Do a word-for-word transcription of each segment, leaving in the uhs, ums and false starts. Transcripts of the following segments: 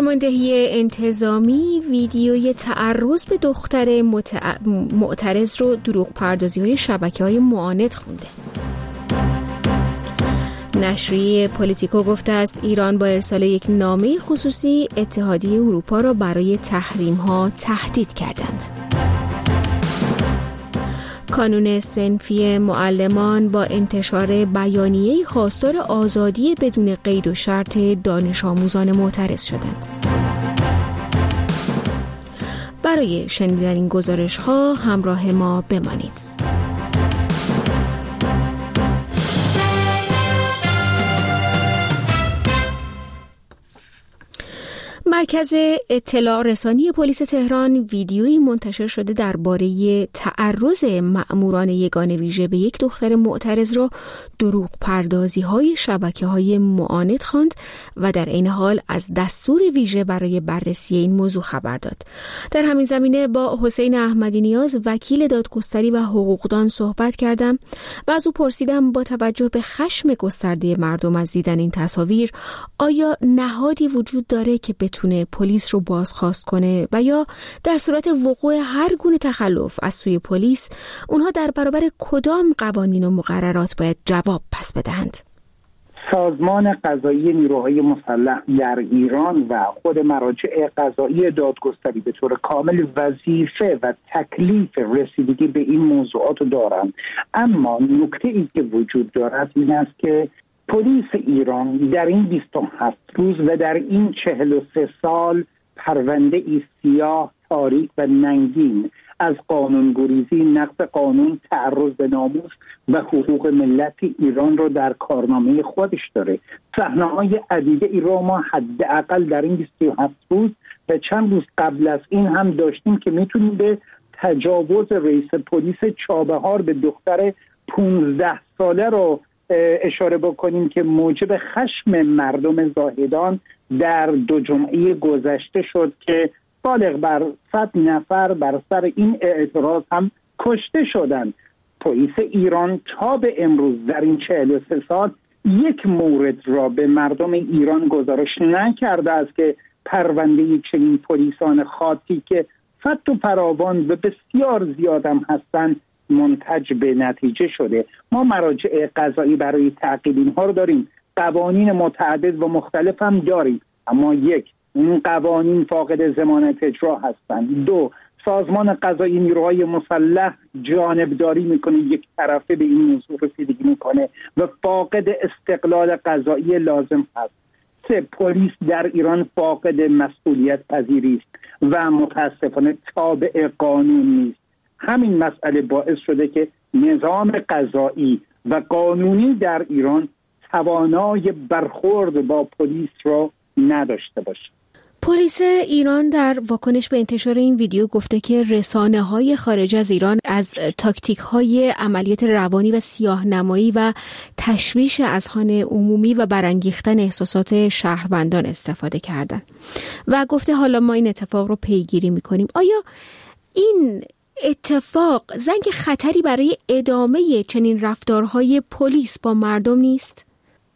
فرماندهی انتظامی ویدیوی تعرض به دختر متع... معترض رو دروغ پردازی های شبکه های معاند خونده. نشریه پولیتیکو گفته است ایران با ارسال یک نامه خصوصی اتحادیه اروپا را برای تحریم ها تهدید کردند. کانون صنفی معلمان با انتشار بیانیه‌ای خواستار آزادی بدون قید و شرط دانش آموزان معترض شدند. برای شنیدن این گزارش‌ها همراه ما بمانید. مرکز اطلاع رسانی پلیس تهران ویدیویی منتشر شده درباره تعرض مأموران یگان ویژه به یک دختر معترض را دروغ پردازی های شبکه های معاند خواند و در این حال از دستور ویژه برای بررسی این موضوع خبر داد. در همین زمینه با حسین احمدی نیاز وکیل دادگستری و حقوقدان صحبت کردم و از او پرسیدم با توجه به خشم گسترده مردم از دیدن این تصاویر آیا نهادی وجود داره که بتونه پلیس رو بازخواست کنه و یا در صورت وقوع هر گونه تخلف از سوی پلیس اونها در برابر کدام قوانین و مقررات باید جواب پس بدهند؟ سازمان قضایی نیروهای مسلح در ایران و خود مراجع قضایی دادگستری به طور کامل وظیفه و تکلیف رسیدگی به این موضوعات رو دارند، اما نکته ای که وجود دارد این است که پلیس ایران در این بیست و هفت روز و در این چهل و سه سال پرونده ای سیاه، تاریک و ننگین از قانونگریزی، نقض قانون، تعرض به ناموس و حقوق ملت ایران رو در کارنامه خودش داره. صحنه‌های عدیده ای رو ما حداقل در این بیست و هفت روز و چند روز قبل از این هم داشتیم که میتونیم به تجاوز رئیس پلیس چابهار به دختر پانزده ساله رو اشاره بکنیم که موجب خشم مردم زاهدان در دو جمعه گذشته شد که بالغ بر صد نفر بر سر این اعتراض هم کشته شدند. پلیس ایران تا به امروز در این چهل و سه سال یک مورد را به مردم ایران گزارش نکرده است که پرونده چنین پلیسان خاطی که فت و فراوان و بسیار زیاد هم هستند منتج به نتیجه شده. ما مراجع قضایی برای تعقیب اینها رو داریم، قوانین متعدد و مختلف هم داریم، اما یک، این قوانین فاقد ضمانت اجرا هستند. دو، سازمان قضایی نیروهای مسلح جانبداری میکنه، یک طرفه به این موضوع رسیدگی میکنه و فاقد استقلال قضایی لازم هست. سه، پلیس در ایران فاقد مسئولیت پذیری است و متاسفانه تابع قانون نیست. همین مسئله باعث شده که نظام قضایی و قانونی در ایران توانای برخورد با پلیس را نداشته باشه. پلیس ایران در واکنش به انتشار این ویدیو گفته که رسانه‌های خارج از ایران از تاکتیک‌های عملیات روانی و سیاه‌نمایی و تشویش اذهان عمومی و برانگیختن احساسات شهروندان استفاده کردند و گفته حالا ما این اتفاق رو پیگیری می‌کنیم. آیا این اتفاق زنگ خطری برای ادامه چنین رفتارهای پلیس با مردم نیست؟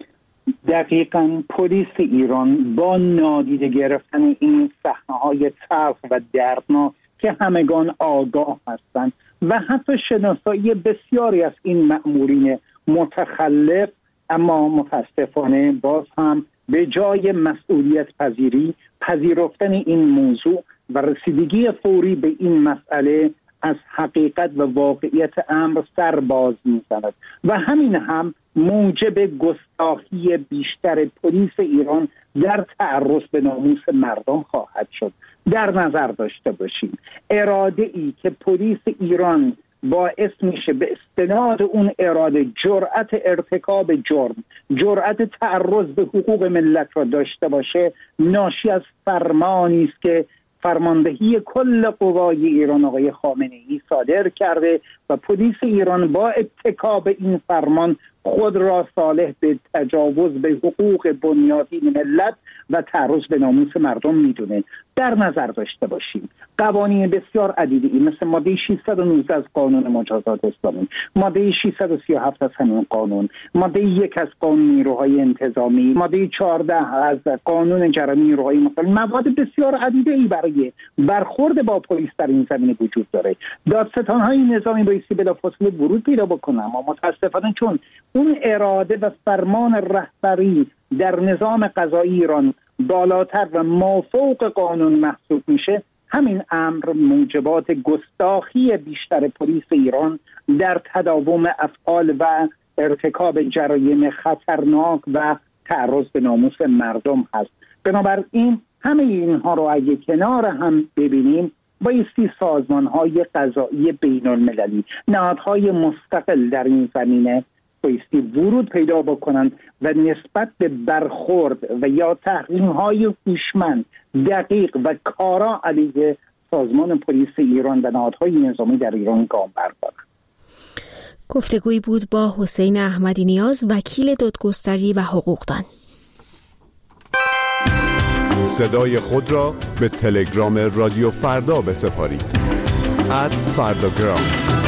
دقیقاً پلیس ایران با نادیده گرفتن این صحنه‌های تلخ و دردناک که همگان آگاه هستند و حتی شناسایی بسیاری از این مأمورین متخلف، اما متاسفانه باز هم به جای مسئولیت پذیری پذیرفتن این موضوع و رسیدگی فوری به این مسئله از حقیقت و واقعیت امر سر باز می‌زند و همین هم موجب گستاخی بیشتر پلیس ایران در تعرض به ناموس مردم خواهد شد. در نظر داشته باشیم اراده ای که پلیس ایران باعث میشه به استناد اون اراده جرأت ارتکاب جرم، جرأت تعرض به حقوق ملت را داشته باشه، ناشی از فرمانی است که فرماندهی کل قوای ایران آقای خامنه‌ای صادر کرده و پلیس ایران با اتکا به این فرمان خود را صالح به تجاوز به حقوق بنیادین ملت و تعرض به ناموس مردم میدونه. در نظر داشته باشیم قوانین بسیار عدیدی مثل ماده ششصد و نوزده از قانون مجازات اسلامی، ماده ششصد و سی و هفت از همین قانون، ماده یک از قانون نیروهای انتظامی، ماده چهارده از قانون جرایم نیروهای مختلف، مواد بسیار عدیدی برای برخورد با پلیس در این زمینه وجود داره. دادستان‌های نظامی بایستی بلافاصله ورود پیدا بکنن، اما متاسفانه چون اون اراده و فرمان رهبری در نظام قضایی ایران بالاتر و مافوق قانون محسوب میشه، همین امر موجبات گستاخی بیشتر پلیس ایران در تداوم افعال و ارتکاب جرایم خطرناک و تعرض به ناموس مردم هست. بنابراین همه اینها رو اگه کنار هم ببینیم، بایستی سازمان‌های قضایی بین‌المللی، نهادهای مستقل در این زمینه بایستی ورود پیدا بکنند و نسبت به برخورد و یا تحریم‌های هوشمند، دقیق و کارا علیه سازمان پلیس ایران و نهادهای نظامی در ایران گام بردارند. گفتگویی بود با حسین احمدی نیاز، وکیل دادگستری و حقوقدان. صدای خود را به تلگرام رادیو فردا بسپارید. ات فرداگرام.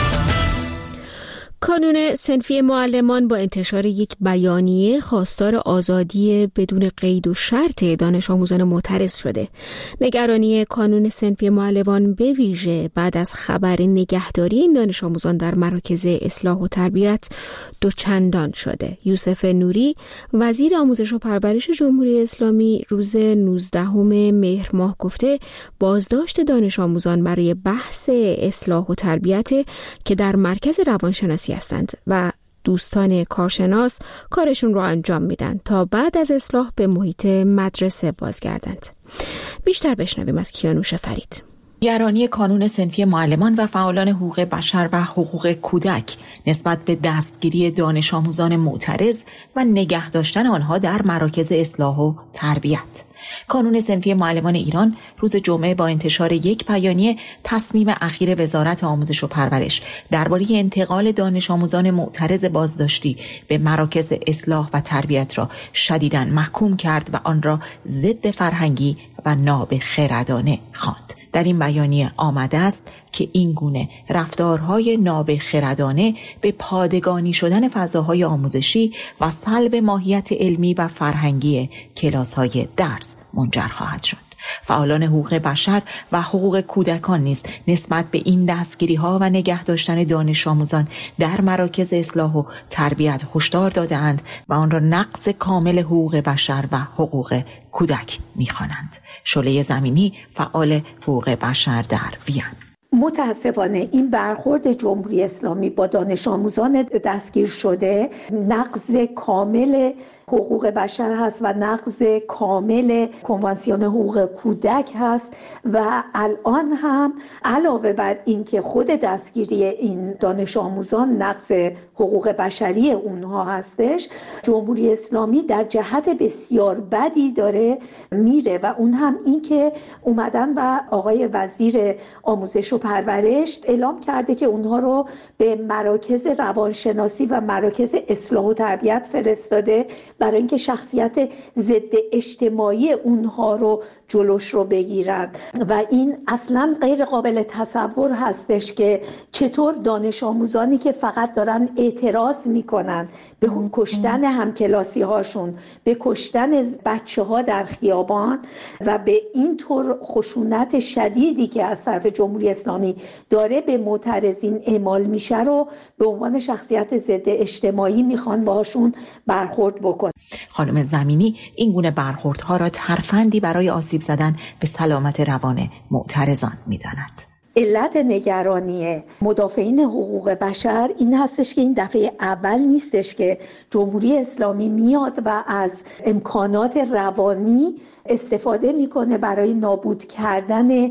کانون صنفی معلمان با انتشار یک بیانیه خواستار آزادی بدون قید و شرط دانش آموزان معترض شده. نگرانی کانون صنفی معلمان به ویژه بعد از خبر نگهداری این دانش آموزان در مراکز اصلاح و تربیت دوچندان شده. یوسف نوری وزیر آموزش و پرورش جمهوری اسلامی روز نوزدهم مهر ماه گفته بازداشت دانش آموزان برای بحث اصلاح و تربیت که در مرکز روانشناسی هستند و دوستان کارشناس کارشون رو انجام میدن تا بعد از اصلاح به محیط مدرسه بازگردند. بیشتر بشنویم از کیانوش فرید. نگرانی کانون صنفی معلمان و فعالان حقوق بشر و حقوق کودک نسبت به دستگیری دانش آموزان معترض و نگه داشتن آنها در مراکز اصلاح و تربیت. کانون صنفی معلمان ایران روز جمعه با انتشار یک بیانیه تصمیم اخیر وزارت آموزش و پرورش درباره انتقال دانش آموزان معترض بازداشتی به مراکز اصلاح و تربیت را شدیداً محکوم کرد و آن را ضد فرهنگی و نابخردانه خواند. در این بیانیه آمده است که این گونه رفتارهای نابخردانه به پادگانی شدن فضاهای آموزشی و سلب ماهیت علمی و فرهنگی کلاس‌های درس منجر خواهد شد. فعالان حقوق بشر و حقوق کودکان نیز نسبت به این دستگیری‌ها و نگه داشتن دانش آموزان در مراکز اصلاح و تربیت هشدار داده‌اند و آن را نقض کامل حقوق بشر و حقوق کودک می‌خوانند. شعله زمینی، فعال حقوق بشر در وین: متاسفانه این برخورد جمهوری اسلامی با دانش آموزان دستگیر شده نقض کامل حقوق بشر هست و نقض کامل کنوانسیون حقوق کودک هست و الان هم علاوه بر این که خود دستگیری این دانش آموزان نقض حقوق بشری اونها هستش، جمهوری اسلامی در جهت بسیار بدی داره میره و اون هم این که اومدن و آقای وزیر آموزش و پرورش اعلام کرده که اونها رو به مراکز روانشناسی و مراکز اصلاح و تربیت فرستاده برای اینکه شخصیت ضد اجتماعی اونها رو جلوش رو بگیرن و این اصلا غیر قابل تصور هستش که چطور دانش آموزانی که فقط دارن اعتراض میکنن به کشتن همکلاسی هاشون، به کشتن بچه ها در خیابان و به این طور خشونت شدیدی که از طرف جمهوری اسلامی داره به معترضین اعمال میشه رو به عنوان شخصیت ضد اجتماعی میخوان باشون برخورد بکنن. خانم زمینی این گونه برخوردها را ترفندی برای آسیب زدن به سلامت روان معترضان می‌داند. علت نگرانی مدافعین حقوق بشر این هستش که این دفعه اول نیستش که جمهوری اسلامی میاد و از امکانات روانی استفاده میکنه برای نابود کردن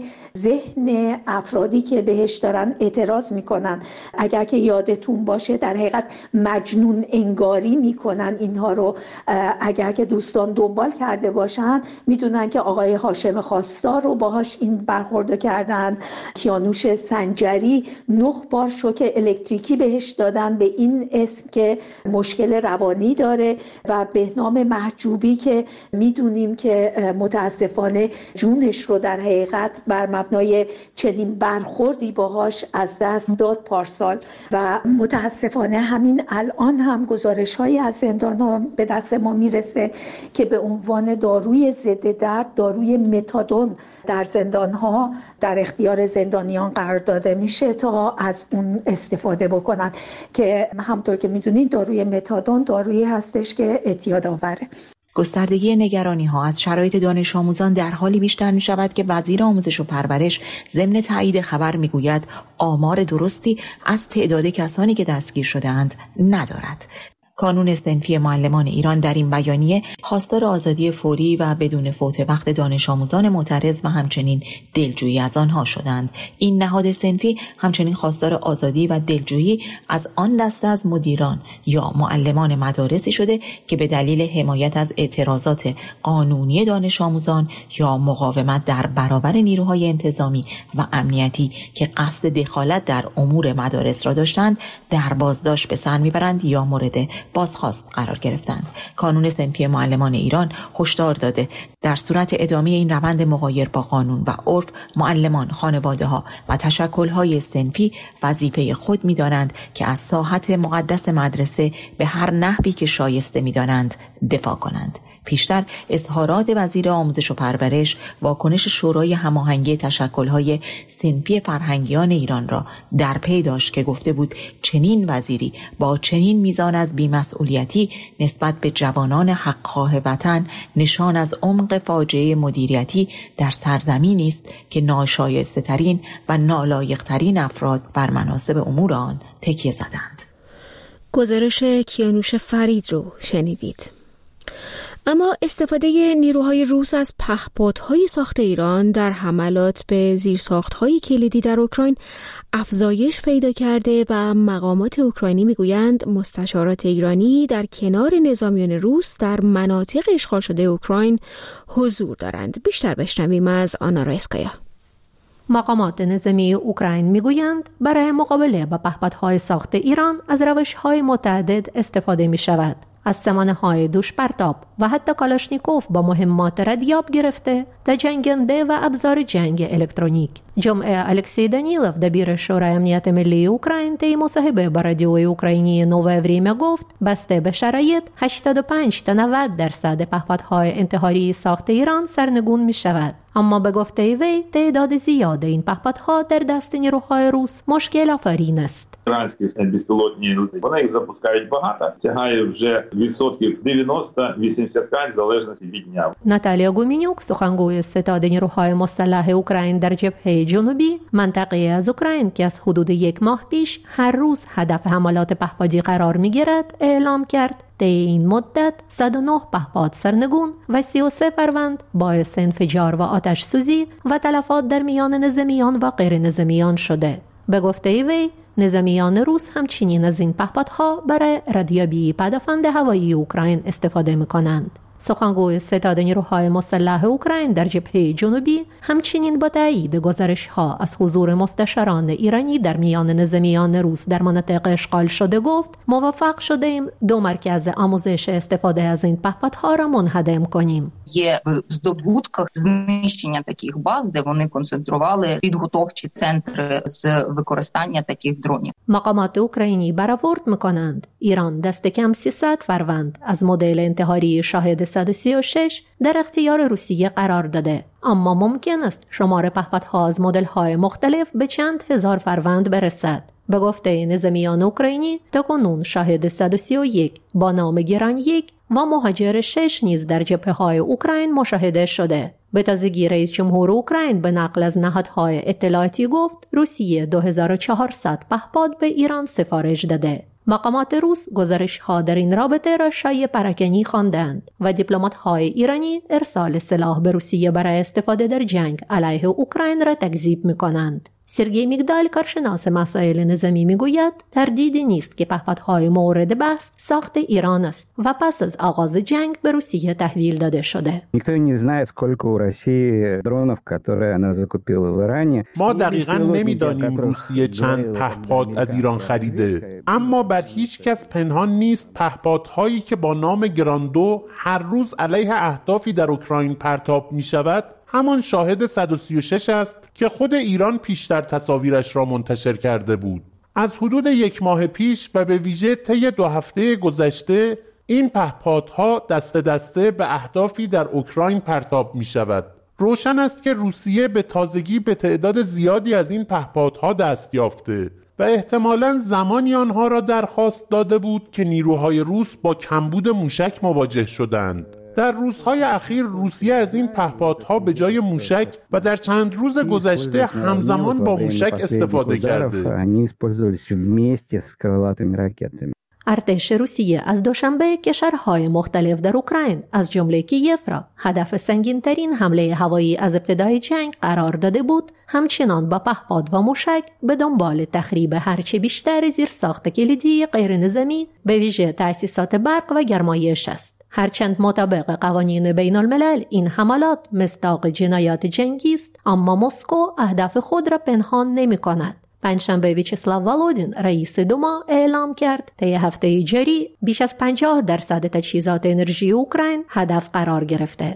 ذهن افرادی که بهش دارن اعتراض میکنن. اگر که یادتون باشه در حقیقت مجنون انگاری میکنن اینها رو. اگر که دوستان دنبال کرده باشن میدونن که آقای هاشم خواستار رو باهاش این برخورد کردن، کیانوش سنجری نه بار شوک الکتریکی بهش دادن به این اسم که مشکل روانی داره و بهنام محجوبی که میدونیم که متاسفانه جونش رو در حقیقت بر مبنای چنین برخوردی باهاش از دست داد پارسال و متاسفانه همین الان هم گزارش هایی از زندان ها به دست ما میرسه که به عنوان داروی ضد درد، داروی متادون در زندان ها در اختیار زندانیان قرار داده میشه تا از اون استفاده بکنن که همطور که میدونید داروی متادون دارویی هستش که اعتیاد آوره. گستردگی نگرانی ها از شرایط دانش آموزان در حالی بیشتر می شود که وزیر آموزش و پرورش ضمن تایید خبر می گوید آمار درستی از تعداد کسانی که دستگیر شده‌اند ندارد. کانون صنفی معلمان ایران در این بیانیه خواستار آزادی فوری و بدون فوت وقت دانش آموزان معترض و همچنین دلجویی از آنها شدند. این نهاد صنفی همچنین خواستار آزادی و دلجویی از آن دسته از مدیران یا معلمان مدارسی شده که به دلیل حمایت از اعتراضات قانونی دانش آموزان یا مقاومت در برابر نیروهای انتظامی و امنیتی که قصد دخالت در امور مدارس را داشتند در بازداشت به سر میبرند یا مورد بازخواست قرار گرفتند. کانون صنفی معلمان ایران هشدار داده در صورت ادامه این روند مغایر با قانون و عرف، معلمان، خانواده‌ها و تشکل‌های صنفی وظیفه خود می‌دانند که از ساحت مقدس مدرسه به هر نحوی که شایسته می‌دانند دفاع کنند. پیشتر اظهارات وزیر آموزش و پرورش واکنش شورای هماهنگی تشکل‌های صنفی فرهنگیان ایران را در پی داشت که گفته بود چنین وزیری با چنین میزان از بی‌مسئولیتی نسبت به جوانان حق‌خواه وطن نشان از عمق فاجعه مدیریتی در سرزمینی است که ناشایسته‌ترین و نالایق‌ترین افراد بر مناصب امور آن تکیه زدند. گزارش کیانوش فرید رو شنیدید. اما استفاده نیروهای روس از پهپادهای ساخت ایران در حملات به زیرساخت‌های کلیدی در اوکراین افزایش پیدا کرده و مقامات اوکراینی میگویند مستشارات ایرانی در کنار نظامیان روس در مناطق اشغال شده اوکراین حضور دارند. بیشتر بشنویم از آنا رایسکایا. مقامات نظامی اوکراین میگویند برای مقابله با پهپادهای ساخت ایران از روش‌های متعدد استفاده می‌شود. از سامانه‌های دوش پرتاب و حتی کالاشنیکوف با مهمات ردیاب گرفته تا جنگنده و ابزار جنگ الکترونیک. جمعه الکسی دانیلوف دبیر شورای امنیت ملی اوکراین طی مصاحبه با رادیوی اوکراینی نووه وریمه گفت بسته به شرایط هشتاد و پنج تا نود درصد پهپادهای انتحاری ساخت ایران سرنگون می شود. اما به گفته وی تعداد زیاد این پهپادها در دست نیروهای روس مشکل آفرین است. Іранські безпілотні літаки, вони їх запускають багато, сягає вже відсотків дев'яносто - вісімдесят п'ять в залежності від дня. ناتالیا گومینیوک سخنگوی ستاد نیروهای مسلح اوکراین در جبهه جنوبی منطقه از اوکراین که از حدود یک ماه پیش هر روز هدف حملات پهپادی قرار می‌گیرد اعلام کرد طی این مدت صد و نه پهپاد سرنگون و سی و سه فروند باعث انفجار و آتش سوزی و تلفات در میان نظامیان و غیر نظامیان شده. به گفته وی نظامیان روس همچنین از این پهپادها برای ردیابی پدافند هوایی اوکراین استفاده می‌کنند. سخنگوی ستاد نیروهای مسلح اوکراین در جبهه جنوبی همچنین با تایید گزارش‌ها از حضور مستشاران ایرانی در میان نظامیان روس در مناطق اشغال شده گفت موفق شدیم دو مرکز آموزش استفاده از این پهپادها را منهدم کنیم. Є в здобутках знищення таких баз, де вони концентрували підготовчі центри з використання таких дронів. مقامات اوکراینی برآورد می‌کنند ایران دست کم سیصد فروند از مدل انتحاری شاهد صد و سی و شش در اختیار روسیه قرار داده، اما ممکن است شمار پهپادها از مدل‌های مختلف به چند هزار فروند برسد. به گفته نظامیان اوکراینی تاکنون شاهد صد و سی و یک با نام گران یک و مهاجر شش نیز در جبهه‌های اوکراین مشاهده شده. به تازگی رئیس جمهور اوکراین به نقل از نهادهای اطلاعاتی گفت روسیه دو هزار و چهارصد پهپاد به ایران سفارش داده. مقامات روس گزارش‌ها در این رابطه را شایع پراکنی خواندند و دیپلمات‌های ایرانی ارسال سلاح به روسیه برای استفاده در جنگ علیه اوکراین را تکذیب می‌کنند. سرگئی میگدال کارشناس مسائل نظامی میگوید تردیدی نیست که پهپادهای مورد بحث ساخت ایران است و پس از آغاز جنگ به روسیه تحویل داده شده. ما دقیقاً نمیدانیم روسیه چند پهپاد از ایران خریده، اما بر هیچ کس پنهان نیست پهپادهایی که با نام گراندو هر روز علیه اهدافی در اوکراین پرتاب می شود همان شاهد صد و سی و شش است که خود ایران پیشتر تصاویرش را منتشر کرده بود. از حدود یک ماه پیش و به ویژه طی دو هفته گذشته این پهپادها دسته دسته به اهدافی در اوکراین پرتاب می شود. روشن است که روسیه به تازگی به تعداد زیادی از این پهپادها دست یافته و احتمالاً زمانی آنها را درخواست داده بود که نیروهای روس با کمبود موشک مواجه شدند. در روزهای اخیر روسیه از این پهپادها به جای موشک و در چند روز گذشته همزمان با موشک استفاده کرده. ارتش روسیه از دوشنبه کشورهای مختلف در اوکراین از جمله کیف را هدف سنگین‌ترین حمله هوایی از ابتدای جنگ قرار داده بود، همچنان با پهپاد و موشک به دنبال تخریب هرچه بیشتر زیرساخت کلیدی غیر نظامی به ویژه تأسیسات برق و گرمایش است. هرچند مطابق قوانین بین الملل این حملات مصداق جنایات جنگی است، اما مسکو اهداف خود را پنهان نمی کند. پنجشنبه ویچسلاو والودین رئیس دوما اعلام کرد طی هفته جاری بیش از پنجاه درصد تجهیزات انرژی اوکراین هدف قرار گرفته.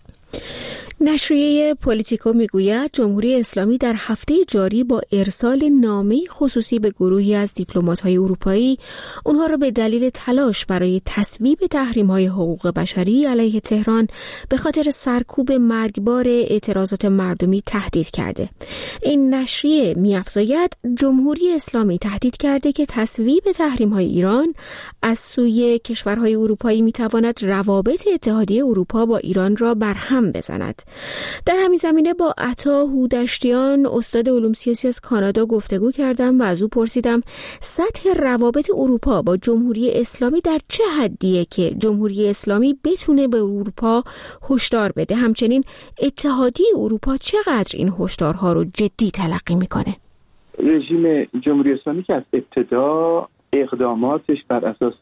نشریه پولیتیکو میگوید جمهوری اسلامی در هفته جاری با ارسال نامه‌ای خصوصی به گروهی از دیپلمات‌های اروپایی اونها را به دلیل تلاش برای تصویب تحریم‌های حقوق بشری علیه تهران به خاطر سرکوب مرگبار اعتراضات مردمی تهدید کرده. این نشریه می‌افزاید جمهوری اسلامی تهدید کرده که تصویب تحریم‌های ایران از سوی کشورهای اروپایی می‌تواند روابط اتحادیه اروپا با ایران را برهم بزند. در همین زمینه با عطا هودشتیان استاد علوم سیاسی از کانادا گفتگو کردم و از او پرسیدم سطح روابط اروپا با جمهوری اسلامی در چه حدیه که جمهوری اسلامی بتونه به اروپا هشدار بده، همچنین اتحادیه اروپا چقدر این هشدارها رو جدی تلقی میکنه. رژیم جمهوری اسلامی که از ابتدا اقداماتش بر اساس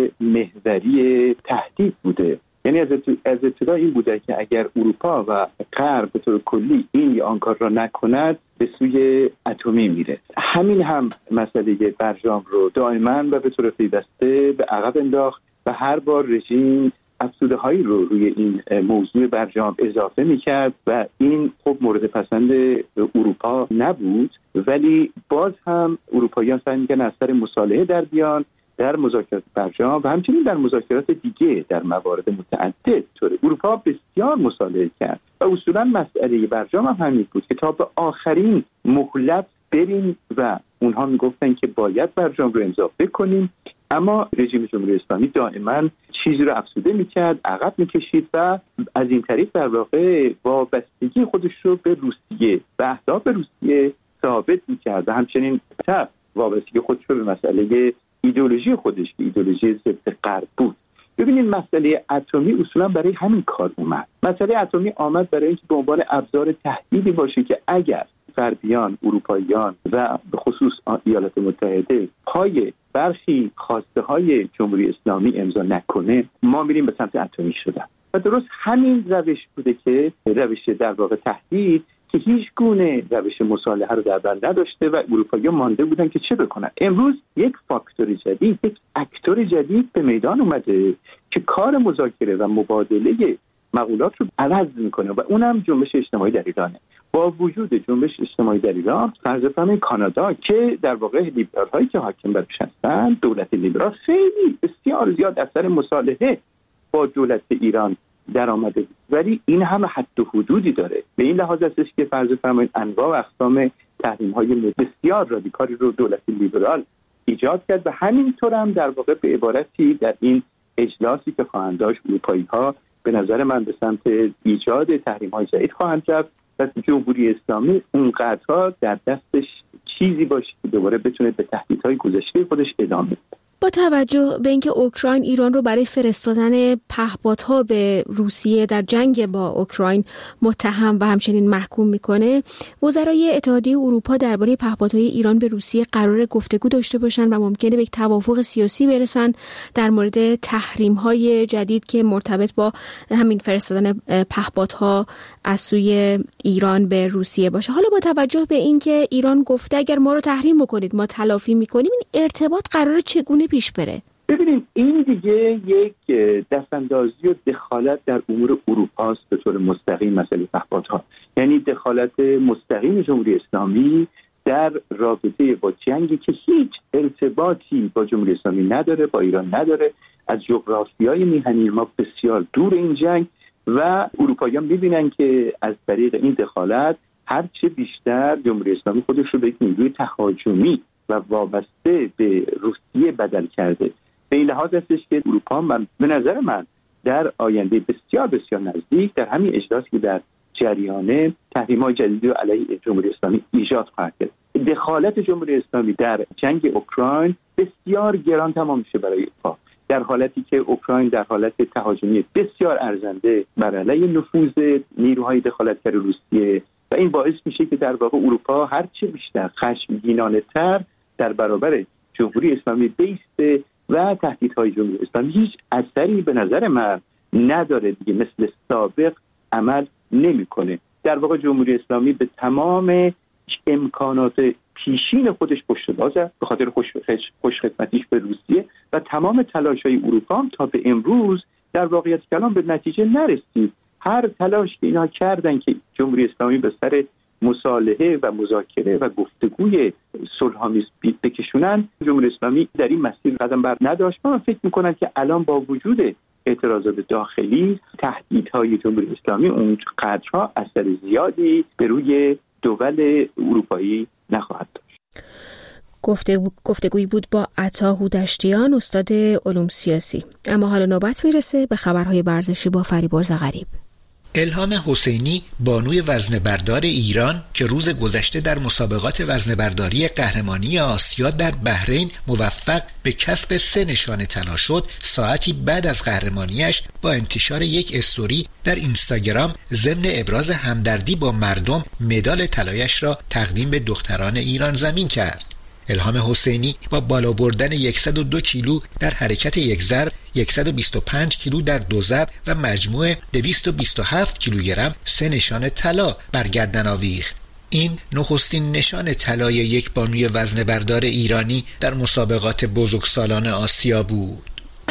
محوری تهدید بوده، یعنی از ابتدا این بوده که اگر اروپا و غرب به طور کلی این یا آن کار را نکند به سوی اتمی میره. همین هم مسئله برجام رو دائما و به طور پیوسته به عقب انداخت و هر بار رژیم افسوده هایی رو روی این موضوع برجام اضافه میکرد و این خب مورد پسند اروپا نبود، ولی باز هم اروپاییان سعی میکنن از سر مصالحه در بیان در مذاکرات برجام و همچنین در مذاکرات دیگه در موارد متعدد. طور اروپا بسیار مصالحه کرد و اصولا مسئله برجام هم همین بود که تا به آخرین مهلت بریم و اونها میگفتن که باید برجام رو امضا کنیم، اما رژیم جمهوری اسلامی دائما چیزی رو افسوده میکرد، عقب میکشید و از این طریق در واقع وابستگی خودش رو به روسیه و اهداف روسیه ثابت میکرد و همچنین طرف وابستگی خودش رو به مسئله ایدئولوژی خودش که ایدئولوژی ضد غرب بود. ببینید مسئله اتمی اصولا برای همین کار اومد. مسئله اتمی آمد برای اینکه به عنوان ابزار تهدیدی باشه که اگر غربیان، اروپاییان و به خصوص ایالات متحده پای برخی خواسته های جمهوری اسلامی امضا نکنه، ما میریم به سمت اتمی شدن. و درست همین روش بوده که روش در واقع تهدید که هیچ گونه روش مصالحه رو در بر نداشته و اروپایی‌ها مانده بودن که چه بکنن. امروز یک فاکتور جدید، یک اکتور جدید به میدان اومده که کار مذاکره و مبادله مقولات رو عوض میکنه و اونم جنبش اجتماعی در ایرانه. با وجود جنبش اجتماعی در ایران، فرض فرمایید کانادا که در واقع لیبرال هایی که حاکم برش هستن، دولت لیبرال خیلی بسیار زیاد اثر مصالحه با دولت ایران در آمده بود، ولی این هم حد و حدودی داره. به این لحاظ هستش که فرض فرمایید انواع و اقسام تحریم های بسیار رادیکالی رو دولت لیبرال ایجاد کرد و همینطور هم در واقع به عبارتی در این اجلاسی که خواهند داشت اروپایی ها به نظر من به سمت ایجاد تحریم های جدید خواهند رفت و جمهوری اسلامی اونقدرها در دستش چیزی باشه که دوباره بتونه به تهدیدهای گذشته خودش ادامه بده. با توجه به اینکه اوکراین ایران رو برای فرستادن پهپادها به روسیه در جنگ با اوکراین متهم و همچنین محکوم میکنه، وزرای اتحادیه اروپا درباره پهپادهای ایران به روسیه قرار گفتگو داشته باشن و ممکنه به توافق سیاسی برسن در مورد تحریم‌های جدید که مرتبط با همین فرستادن پهپادها از سوی ایران به روسیه باشه. حالا با توجه به اینکه ایران گفته اگر ما رو تحریم بکنید ما تلافی میکنیم، این ارتباط قراره چگونه پیش بره؟ ببینید این دیگه یک دستاندازی و دخالت در امور اروپا است به طور مستقیم. مسئله پهپادها یعنی دخالت مستقیم جمهوری اسلامی در رابطه با جنگی که هیچ ارتباطی با جمهوری اسلامی نداره، با ایران نداره، از جغرافیای میهنی ما بسیار دور این جنگ و اروپاییان می‌بینن که از طریق این دخالت هرچه بیشتر جمهوری اسلامی خودش رو به یک نیروی تهاجمی و وابسته به روسیه بدل کرده. به این لحاظ هستش که اروپا من به نظر من در آینده بسیار بسیار نزدیک در همین اجلاسی که در جریانه تحریم‌های جدیدی رو علیه جمهوری اسلامی ایجاد خواهد کرد. دخالت جمهوری اسلامی در جنگ اوکراین بسیار گران تمام میشه برای اروپا، در حالتی که اوکراین در حالت تهاجمی بسیار ارزنده بر علیه نفوذ نیروهای دخالتگر روسیه و این باعث میشه که در واقع اروپا هرچه بیشتر خشمگینانه‌تر در برابر جمهوری اسلامی بیسته و تهدیدهای جمهوری اسلامی هیچ اثری به نظر من نداره دیگه، مثل سابق عمل نمیکنه. در واقع جمهوری اسلامی به تمام امکانات پیشین خودش پشت باز است به خاطر خوش خوشخدمتیش به روسیه و تمام تلاش‌های اروپا هم تا به امروز در واقعیت کلام به نتیجه نرسید. هر تلاش که اینا کردن که جمهوری اسلامی به سر مصالحه و مذاکره و گفتگوی صلح‌آمیز بکشونن، جمهوری اسلامی در این مسیر قدم بر نداشت. من فکر می‌کنم که الان با وجود اعتراضات داخلی، تهدیدهای جمهوری اسلامی اونقدرها اثر زیادی به روی دول اروپایی نخواهد داشت. گفتگو، گفتگویی بود با عطا هودشتیان، استاد علوم سیاسی. اما حالا نوبت میرسه به خبرهای ورزشی با فریبرز غریب. الهام حسینی بانوی وزنه‌بردار ایران که روز گذشته در مسابقات وزنه‌برداری قهرمانی آسیا در بحرین موفق به کسب سه نشان طلا شد، ساعتی بعد از قهرمانیش با انتشار یک استوری در اینستاگرام ضمن ابراز همدردی با مردم مدال طلایش را تقدیم به دختران ایران زمین کرد. الهام حسینی با بالا بردن صد و دو کیلو در حرکت یک ضرب، صد و بیست و پنج کیلو در دو ضرب و مجموع دویست و بیست و هفت کیلوگرم سه نشان طلا بر گردن آویخت. این نخستین نشان طلای یک بانوی وزنه‌بردار ایرانی در مسابقات بزرگسالان آسیا بود.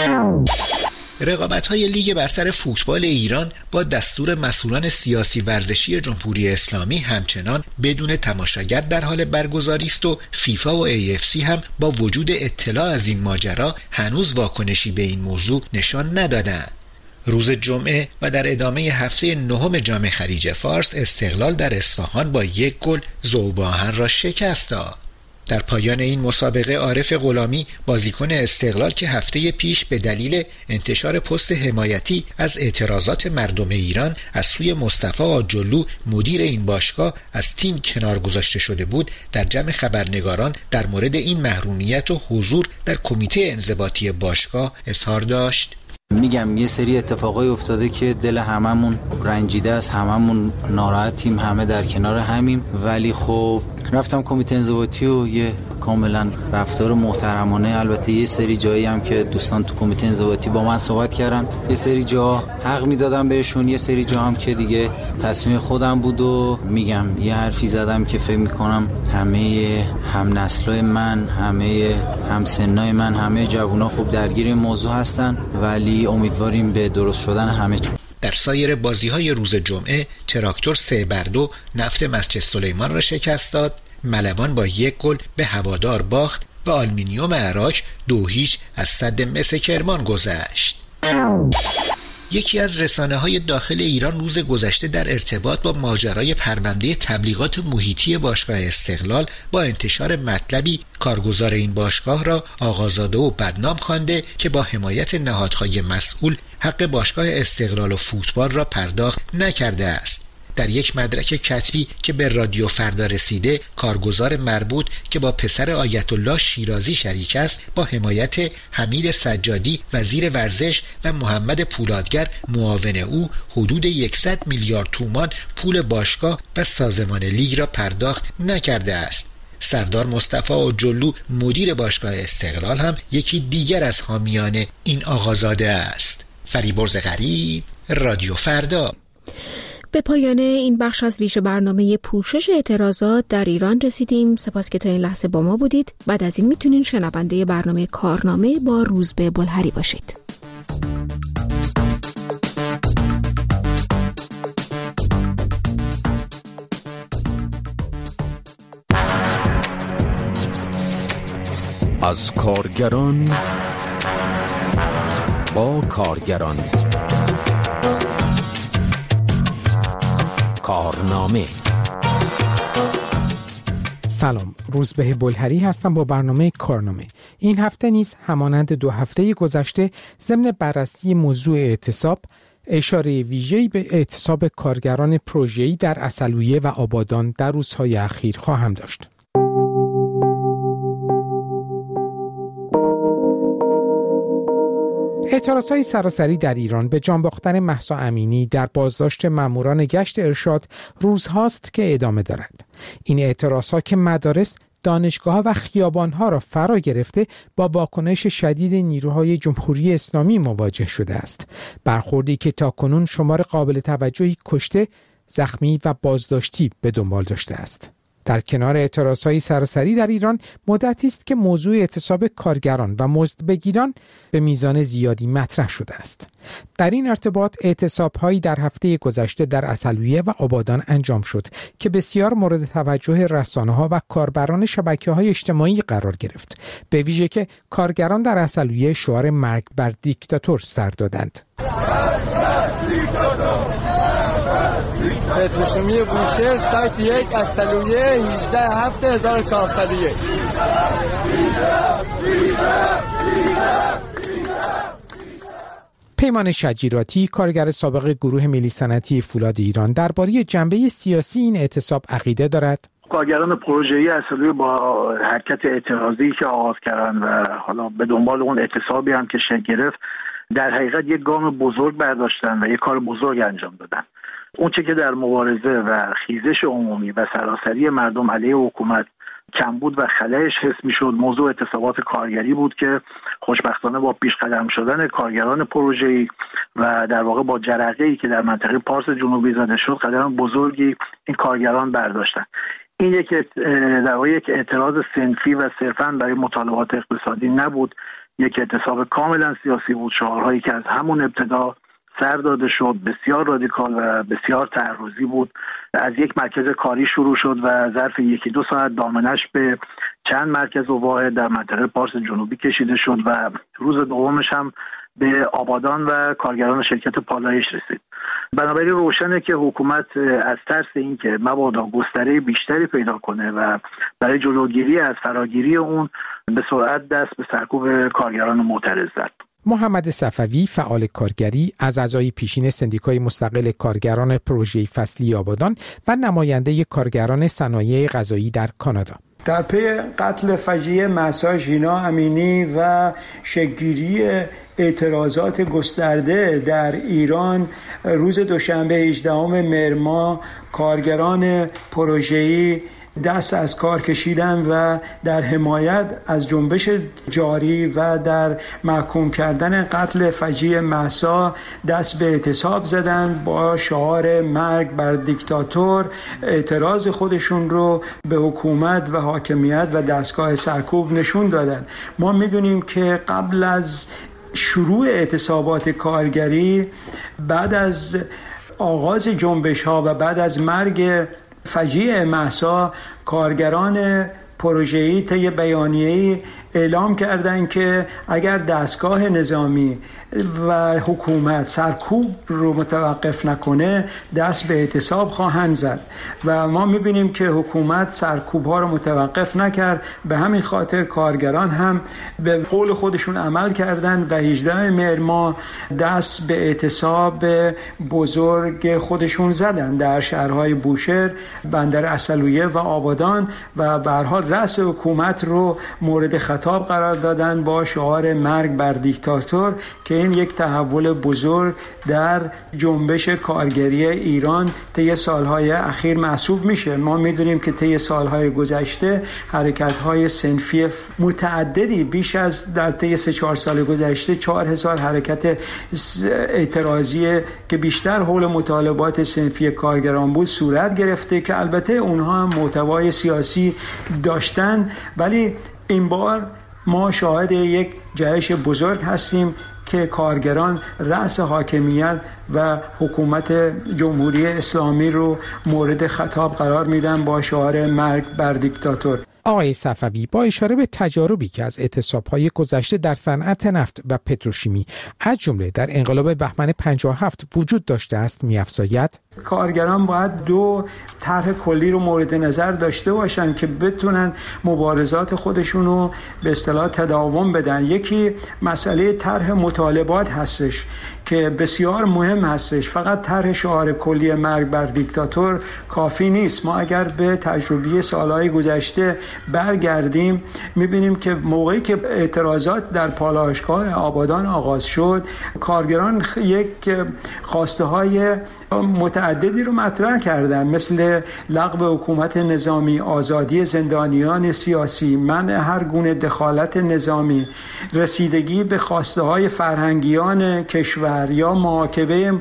رقابت‌های لیگ برتر فوتبال ایران با دستور مسئولان سیاسی ورزشی جمهوری اسلامی همچنان بدون تماشاگر در حال برگزاری است و فیفا و ای اف سی هم با وجود اطلاع از این ماجرا هنوز واکنشی به این موضوع نشان ندادند. روز جمعه و در ادامه هفته نهم جام خلیج فارس، استقلال در اصفهان با یک گل ذوب‌آهن را شکست داد. در پایان این مسابقه عارف غلامی بازیکن استقلال که هفته پیش به دلیل انتشار پست حمایتی از اعتراضات مردم ایران از سوی مصطفی آجلو مدیر این باشگاه از تیم کنار گذاشته شده بود، در جمع خبرنگاران در مورد این محرومیت و حضور در کمیته انضباطی باشگاه اظهار داشت. میگم یه سری اتفاقای افتاده که دل هممون رنجیده است، هممون ناراحتیم، همه در کنار همیم، ولی خب رفتم کمیته انضباطی و یه کاملا رفتار محترمانه، البته یه سری جایی هم که دوستان تو کمیته انضباطی با من صحبت کردن، یه سری جا حق میدادم بهشون، یه سری جا هم که دیگه تصمیم خودم بود و میگم یه حرفی زدم که فکر میکنم همه هم نسلای من، همه هم سنای من، همه جوونا خوب درگیر این موضوع هستن، ولی امیدواریم به درست شدن همه چیز. در سایر بازی‌های روز جمعه تراکتور سه بر دو نفت مسجد سلیمان را شکست داد، ملوان با یک گل به هوادار باخت و آلومینیوم عراق دو هیچ از سد مس کرمان گذشت. یکی از رسانه‌های داخل ایران روز گذشته در ارتباط با ماجرای پرونده تبلیغات محیطی باشگاه استقلال با انتشار مطلبی کارگزار این باشگاه را آقازاده و بدنام خوانده که با حمایت نهادهای مسئول حق باشگاه استقلال و فوتبال را پرداخت نکرده است. در یک مدرک کتبی که به رادیو فردا رسیده، کارگزار مربوط که با پسر آیت الله شیرازی شریک است با حمایت حمید سجادی وزیر ورزش و محمد پولادگر معاون او حدود صد میلیارد تومان پول باشگاه و سازمان لیگ را پرداخت نکرده است. سردار مصطفی اوجلو مدیر باشگاه استقلال هم یکی دیگر از حامیان این آقازاده است. فریبرز غریب، رادیو فردا. به پایان این بخش از ویژه برنامه پوشش اعتراضات در ایران رسیدیم. سپاس که تا این لحظه با ما بودید. بعد از این میتونین شنونده برنامه کارنامه با روزبه بلهری باشید. از کارگران با کارگران، کارنامه. سلام، روزبه بلهری هستم با برنامه کارنامه. این هفته نیز همانند دو هفته گذشته ضمن بررسی موضوع اعتصاب، اشاره ویژه‌ای به اعتصاب کارگران پروژه‌ای در عسلویه و آبادان در روزهای اخیر خواهم داشت. اعتراضهای سراسری در ایران به جان باختن مهسا امینی در بازداشت ماموران گشت ارشاد روزهاست که ادامه دارد. این اعتراضها که مدارس، دانشگاه‌ها و خیابان‌ها را فرا گرفته با واکنش شدید نیروهای جمهوری اسلامی مواجه شده است. برخوردی که تاکنون شمار قابل توجهی کشته، زخمی و بازداشتی به دنبال داشته است. در کنار اعتراضهای سراسری در ایران مدتی است که موضوع اعتصاب کارگران و مزدبگیران به میزان زیادی مطرح شده است. در این ارتباط اعتصاب‌هایی در هفته گذشته در عسلویه و آبادان انجام شد که بسیار مورد توجه رسانه‌ها و کاربران شبکه‌های اجتماعی قرار گرفت، به ویژه که کارگران در عسلویه شعار مرگ بر دیکتاتور سر دادند. پتروشیمی بوشهر سایت یک عسلویه هجده هفته هزار و چهارصد و یک. پیمان شجیراتی، کارگر سابق گروه ملی صنعتی فولاد ایران، درباره جنبه سیاسی این اعتصاب عقیده دارد. کارگران پروژه‌ای عسلویه با حرکت اعتراضی که آغاز کردن و حالا به دنبال اون اعتصابی هم که شکل گرفت، در حقیقت یک گام بزرگ برداشتن و یک کار بزرگ انجام دادن. اون چه که در مبارزه و خیزش عمومی و سراسری مردم علیه حکومت کمبود و خلأش حس می‌شد، موضوع اعتصابات کارگری بود که خوشبختانه با پیش قدم شدن کارگران پروژه‌ای و در واقع با جرقه‌ای که در منطقه پارس جنوبی زده شد، قدم بزرگی این کارگران برداشتن. این یک در واقع یک اعتراض صنفی و صرفاً برای مطالبات اقتصادی نبود، یک اعتصاب کاملا سیاسی بود. شعارهایی که از همون ابتدا سر داده شد بسیار رادیکال و بسیار تعرضی بود. از یک مرکز کاری شروع شد و ظرف یکی دو ساعت دامنش به چند مرکز و واحد در منطقه پارس جنوبی کشیده شد و روز دومش هم به آبادان و کارگران شرکت پالایش رسید. بنابراین روشنه که حکومت از ترس این که مبادا گستره بیشتری پیدا کنه و برای جلوگیری از فراگیری اون به سرعت دست به سرکوب کارگران معترض زد. محمد صفوی، فعال کارگری، از اعضای پیشین سندیکای مستقل کارگران پروژه فصلی آبادان و نماینده کارگران صنایع غذایی در کانادا. در پی قتل فجیع مهسا ژینا امینی و شکل‌گیری اعتراضات گسترده در ایران، روز دوشنبه هجدهم مهر ماه کارگران پروژه‌ای دست از کار کشیدن و در حمایت از جنبش جاری و در محکوم کردن قتل فجیع مهسا دست به اعتصاب زدن. با شعار مرگ بر دیکتاتور اعتراض خودشون رو به حکومت و حاکمیت و دستگاه سرکوب نشون دادن. ما میدونیم که قبل از شروع اعتصابات کارگری، بعد از آغاز جنبش ها و بعد از مرگ فجیع مهسا، کارگران پروژه‌ای طی بیانیه‌ای اعلام کردن که اگر دستگاه نظامی و حکومت سرکوب رو متوقف نکنه دست به اعتصاب خواهند زد و ما میبینیم که حکومت سرکوب ها رو متوقف نکرد. به همین خاطر کارگران هم به قول خودشون عمل کردن و هجدهم مهر ماه دست به اعتصاب بزرگ خودشون زدن در شهرهای بوشهر، بندر عسلویه و آبادان و به هر حال رأس حکومت رو مورد خطاب قرار دادن با شعار مرگ بر دیکتاتور که این یک تحول بزرگ در جنبش کارگری ایران طی سالهای اخیر محسوب میشه. ما میدونیم که طی سالهای گذشته حرکت‌های صنفی متعددی بیش از در طی سه چهار سال گذشته چهار هزار حرکت اعتراضی که بیشتر حول مطالبات صنفی کارگران بود صورت گرفته که البته اونها هم محتوای سیاسی داشتن، ولی این بار ما شاهد یک جهش بزرگ هستیم که کارگران رأس حاکمیت و حکومت جمهوری اسلامی رو مورد خطاب قرار میدن با شعار مرگ بر دیکتاتور. آقای صفوی با اشاره به تجاربی که از اعتصاب‌های گذشته در صنعت نفت و پتروشیمی از جمله در انقلاب بهمن پنجاه و هفت وجود داشته است می‌افزاید کارگران باید دو طرح کلی رو مورد نظر داشته باشن که بتونن مبارزات خودشون رو به اصطلاح تداوم بدن. یکی مسئله طرح مطالبات هستش که بسیار مهم هستش. فقط طرح شعار کلی مرگ بر دیکتاتور کافی نیست. ما اگر به تجربه سالهای گذشته برگردیم میبینیم که موقعی که اعتراضات در پالایشگاه آبادان آغاز شد کارگران یک خواسته های متعددی رو مطرح کردن، مثل لغو حکومت نظامی، آزادی زندانیان سیاسی، منع هر گونه دخالت نظامی، رسیدگی به خواسته های فرهنگیان کشور یا محاکمه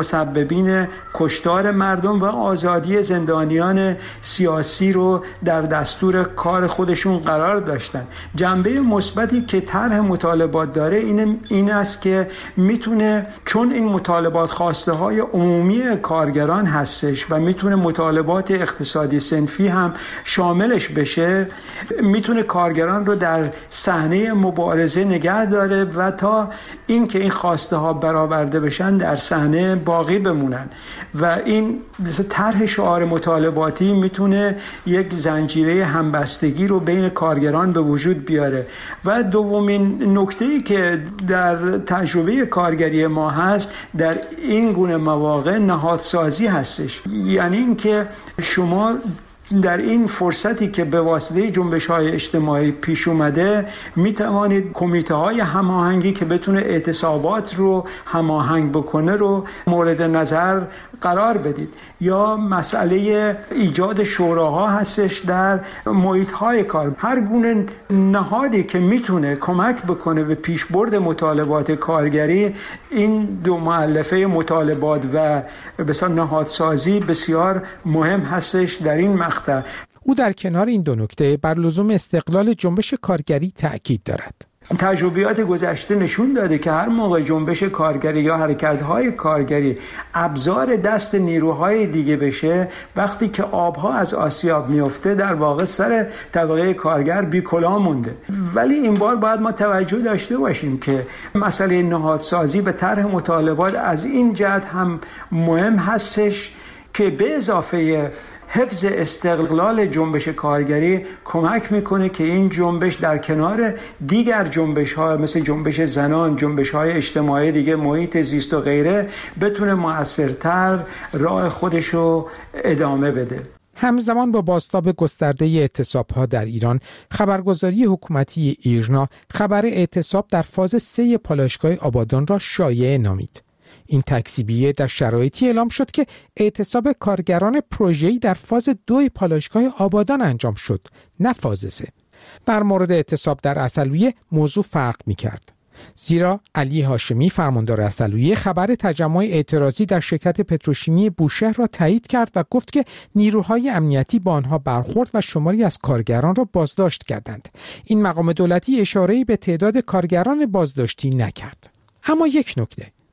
مسببین کشتار مردم و آزادی زندانیان سیاسی رو در دستور کار خودشون قرار داشتن. جنبه مثبتی که طرح مطالبات داره این این است که میتونه، چون این مطالبات خواسته های عمومی کارگران هستش و میتونه مطالبات اقتصادی صنفی هم شاملش بشه، میتونه کارگران رو در صحنه مبارزه نگه داره و تا اینکه این خواسته ها برآورده بشن در صحنه باقی بمونن. و این طرح شعار مطالباتی میتونه یک زنجیره همبستگی رو بین کارگران به وجود بیاره. و دومین نکته‌ای که در تجربه کارگری ما هست در این گونه مواقع نهادسازی هستش، یعنی اینکه شما در این فرصتی که به واسطه جنبش‌های اجتماعی پیش اومده می توانید کمیته‌های هماهنگی که بتونه اعتصابات رو هماهنگ بکنه رو مورد نظر قرار بدید، یا مسئله ایجاد شوراها هستش در محیط‌های کار. هر گونه نهادی که میتونه کمک بکنه به پیشبرد مطالبات کارگری، این دو مؤلفه مطالبات و بسیار نهادسازی بسیار مهم هستش در این مقطع. او در کنار این دو نکته بر لزوم استقلال جنبش کارگری تأکید دارد. تجربیات گذشته نشون داده که هر موقع جنبش کارگری یا حرکت‌های کارگری ابزار دست نیروهای دیگه بشه، وقتی که آبها از آسیاب میفته در واقع سر طبقه کارگر بی‌کلاه مونده. ولی این بار باید ما توجه داشته باشیم که مسئله نهادسازی و طرح مطالبات از این جهت هم مهم هستش که به اضافه حفظ استقلال جنبش کارگری کمک میکنه که این جنبش در کنار دیگر جنبش ها مثل جنبش زنان، جنبش های اجتماعی دیگه، محیط زیست و غیره بتونه مؤثرتر راه خودشو ادامه بده. همزمان با بازتاب گسترده اعتصاب‌ها در ایران، خبرگزاری حکومتی ایرنا خبر اعتصاب در فاز سه پالایشگاه آبادان را شایعه نامید. این تکذیبیه در شرایطی اعلام شد که اعتصاب کارگران پروژه‌ای در فاز دو پالایشگاه آبادان انجام شد، نه فاز سه. در مورد اعتصاب در عسلویه موضوع فرق می‌کرد. زیرا علی هاشمی فرماندار عسلویه خبر تجمع اعتراضی در شرکت پتروشیمی بوشهر را تایید کرد و گفت که نیروهای امنیتی با آنها برخورد و شماری از کارگران را بازداشت کردند. این مقام دولتی اشاره‌ای به تعداد کارگران بازداشتی نکرد. اما یک نکته: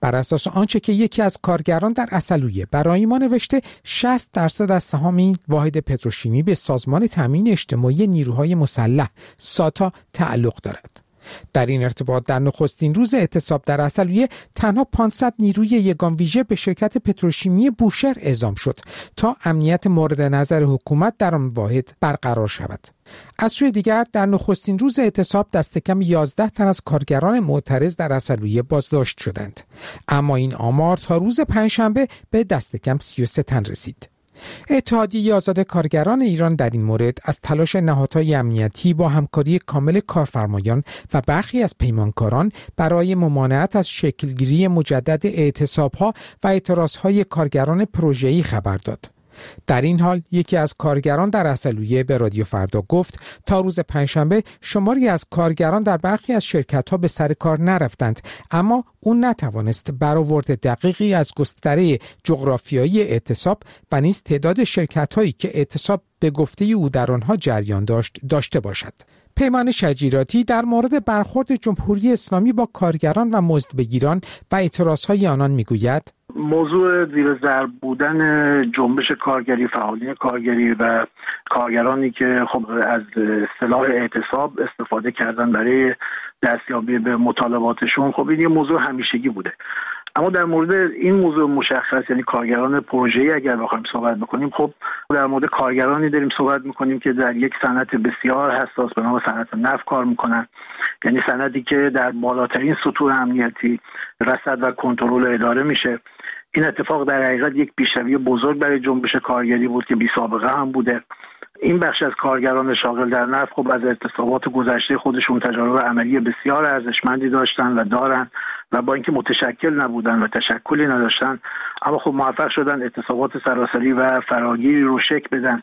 بر اساس آنچه که یکی از کارگران در عسلویه برای ما نوشته، شصت درصد از سهام این واحد پتروشیمی به سازمان تامین اجتماعی نیروهای مسلح ساتا تعلق دارد. در این ارتباط در نخستین روز اعتصاب در عسلویه تنها پانصد نیروی یگان ویژه به شرکت پتروشیمی بوشهر اعزام شد تا امنیت مورد نظر حکومت در آن واحد برقرار شود. از سوی دیگر در نخستین روز اعتصاب دست کم یازده تن از کارگران معترض در عسلویه بازداشت شدند، اما این آمار تا روز پنجشنبه به دست کم سی و سه تن رسید. اتحادیه آزاد کارگران ایران در این مورد از تلاش نهادهای امنیتی با همکاری کامل کارفرمایان و برخی از پیمانکاران برای ممانعت از شکلگیری مجدد اعتصابها و اعتراضهای کارگران پروژه‌ای خبر داد. در این حال یکی از کارگران در عسلویه به رادیو فردا گفت تا روز پنجشنبه شماری از کارگران در برخی از شرکت‌ها به سر کار نرفتند، اما اون نتوانست برآورد دقیقی از گستره جغرافیایی اعتصاب و نیز تعداد شرکت‌هایی که اعتصاب به گفته او در آنها جریان داشت داشته باشد. پیمان شجیراتی در مورد برخورد جمهوری اسلامی با کارگران و مزدبگیران و اعتراضهای آنان میگوید: موضوع زیر ضرب بودن جنبش کارگری، فعالین کارگری و کارگرانی که خب از اصطلاح اعتصاب استفاده کردن برای دستیابی به مطالباتشون، خب این یه موضوع همیشگی بوده. اما در مورد این موضوع مشخص، یعنی کارگران پروژه‌ای اگر بخوایم صحبت بکنیم، خب در مورد کارگرانی داریم صحبت می‌کنیم که در یک صنعت بسیار حساس به نام صنعت نفت کار می‌کنن، یعنی صنعتی که در بالاترین سطوح امنیتی رصد و کنترل اداره میشه. این اتفاق در حقیقت یک پیشروی بزرگ برای جنبش کارگری بود که بی سابقه هم بوده. این بخش از کارگران شاغل در نفت خب از اعتصابات گذشته خودشون تجارب عملی بسیار ارزشمندی داشتن و دارن و با اینکه متشکل نبودن و تشکلی نداشتن، اما خب موفق شدن اعتصابات سراسری و فراگیری رو شکل بدن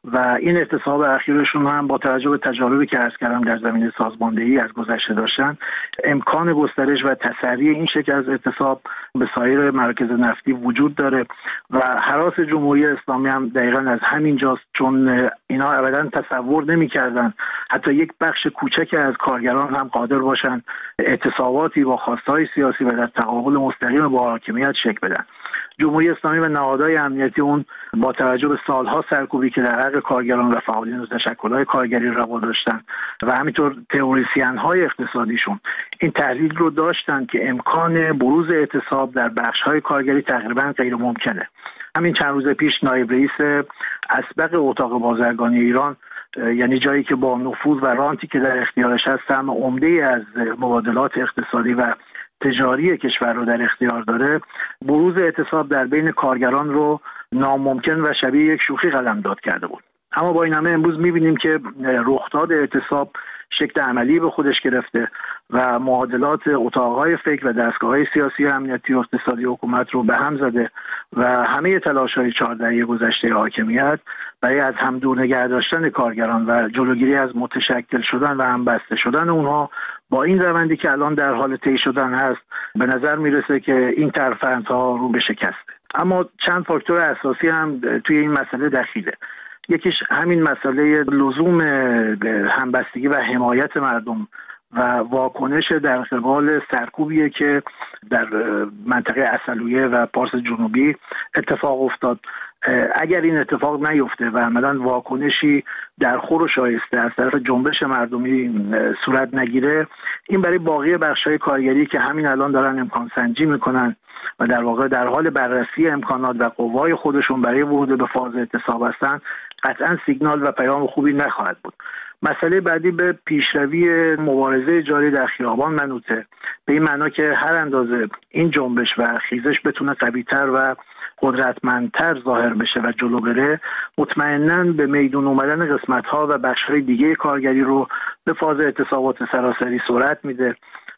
و این اعتصاب اخیرشون هم با توجه به تجاربی که عرض کردم در زمینه سازماندهی از گذشته داشتن، امکان گسترش و تسری این شکل از اعتصاب به سایر مراکز نفتی وجود داره و هراس جمهوری اسلامی هم دقیقاً از همین جاست، چون اینا ابداً تصور نمی‌کردن حتی یک بخش کوچک از کارگران هم قادر باشن اعتصاباتی با خواستهای سیاسی و در تقابل مستقیم با حاکمیت شکل بدن. جمهوری اسلامی و نهادهای امنیتی اون با توجه به سالها سرکوبی که در حق کارگران و فعالین و تشکل‌های کارگری روا داشتن و همینطور تئوریسین‌های اقتصادیشون این تحلیل رو داشتن که امکان بروز اعتصاب در بخش‌های کارگری تقریباً غیر ممکنه. همین چند روز پیش نایب رئیس اسبق اتاق بازرگانی ایران، یعنی جایی که با نفوذ و رانتی که در اختیارش هست سهم عمده‌ای از مبادلات اقتصادی و تجاری کشور رو در اختیار داره، بروز اعتصاب در بین کارگران رو ناممکن و شبیه یک شوخی قلمداد کرده بود. اما با این همه امروز می‌بینیم که رخداد اعتصاب شکل عملی به خودش گرفته و معادلات اتاق‌های فکر و دستگاه‌های سیاسی، امنیتی و اقتصادی حکومت رو به هم زده و همه تلاش‌های چهار دهه گذشته حاکمیت برای از هم دور نگه داشتن کارگران و جلوگیری از متشکل شدن و همبسته شدن اونها با این روندی که الان در حال طی شدن هست، به نظر میرسه که این ترفندها رو به شکسته. اما چند فاکتور اساسی هم توی این مسئله دخیله. یکیش همین مسئله لزوم همبستگی و حمایت مردم و واکنش در قبال سرکوبیه که در منطقه عسلویه و پارس جنوبی اتفاق افتاد. اگر این اتفاق نیفته و عملاً واکنشی در خور و شایسته از طرف جنبش مردمی صورت نگیره، این برای باقی بخش‌های کارگری که همین الان دارن امکان سنجی میکنن و در واقع در حال بررسی امکانات و قوای خودشون برای ورود به فاز اعتصاب هستن، قطعاً سیگنال و پیام خوبی نخواهد بود. مسئله بعدی به پیشروی مبارزه جاری در خیابان منوطه، به این معنا که هر اندازه این جنبش و خیزش بتونه قوی‌تر و قدرتمندتر ظاهر بشه و جلو بره، مطمئناً به میدون اومدن قسمت‌ها و بخش‌های دیگه کارگری رو به فاز اعتصابات سراسری سرعت میده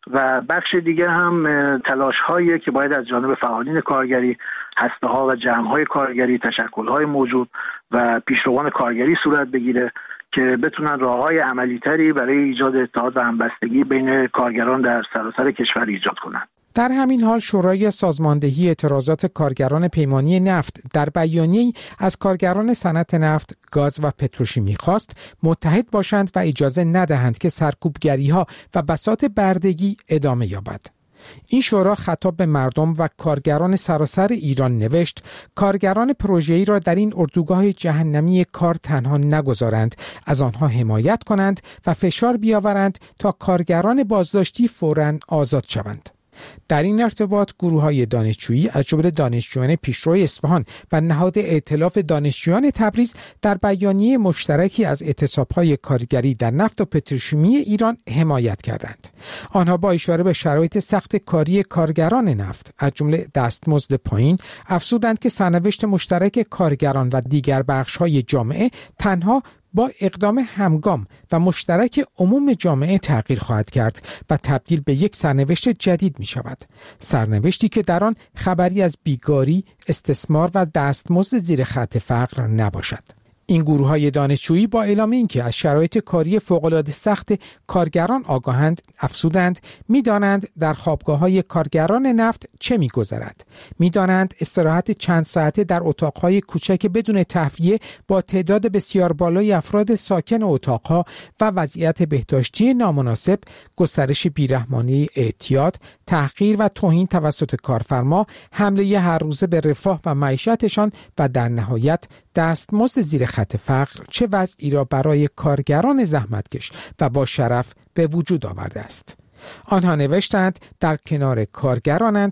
و بخش دیگه هم تلاش‌هایی که باید از جانب فعالین کارگری، هسته‌ها و جمع‌های کارگری، تشکل‌های موجود و پیشروان کارگری صورت بگیره که بتونن راه‌های عملی‌تری برای ایجاد اتحاد و همبستگی بین کارگران در سراسر کشور ایجاد کنند. در همین حال شورای سازماندهی اعتراضات کارگران پیمانی نفت در بیانیه‌ای از کارگران صنعت نفت، گاز و پتروشیمی خواست متحد باشند و اجازه ندهند که سرکوبگری‌ها و بساط بردگی ادامه یابد. این شورا خطاب به مردم و کارگران سراسر ایران نوشت کارگران پروژه‌ای را در این اردوگاه جهنمی کار تنها نگذارند، از آنها حمایت کنند و فشار بیاورند تا کارگران بازداشتی فوراً آزاد شوند. در این ارتباط گروه‌های دانشجویی از جمله دانشجویان پیشرو اصفهان و نهاد ائتلاف دانشجویان تبریز در بیانیه مشترکی از اعتصاب‌های کارگری در نفت و پتروشیمی ایران حمایت کردند. آنها با اشاره به شرایط سخت کاری کارگران نفت از جمله دستمزد پایین افزودند که سرنوشت مشترک کارگران و دیگر بخش‌های جامعه تنها با اقدام همگام و مشترک عموم جامعه تغییر خواهد کرد و تبدیل به یک سرنوشت جدید می شود. سرنوشتی که در آن خبری از بیگاری، استثمار و دستمزد زیر خط فقر نباشد. این گروه‌های دانشجویی با اعلام اینکه از شرایط کاری فوق‌العاده سخت کارگران آگاهند، افزودند می‌دانند در خوابگاه‌های کارگران نفت چه می‌گذرد. می‌دانند استراحت چند ساعته در اتاق‌های کوچک بدون تهویه با تعداد بسیار بالای افراد ساکن اتاق‌ها و وضعیت بهداشتی نامناسب، گسترش بیرحمانه اعتیاد، تحقیر و توهین توسط کارفرما، حمله هر روزه به رفاه و معیشتشان و در نهایت دستمزد زیر خط فقر چه وضعی را برای کارگران زحمتکش و با شرف به وجود آورده است. آنها نوشتند در کنار کارگرانند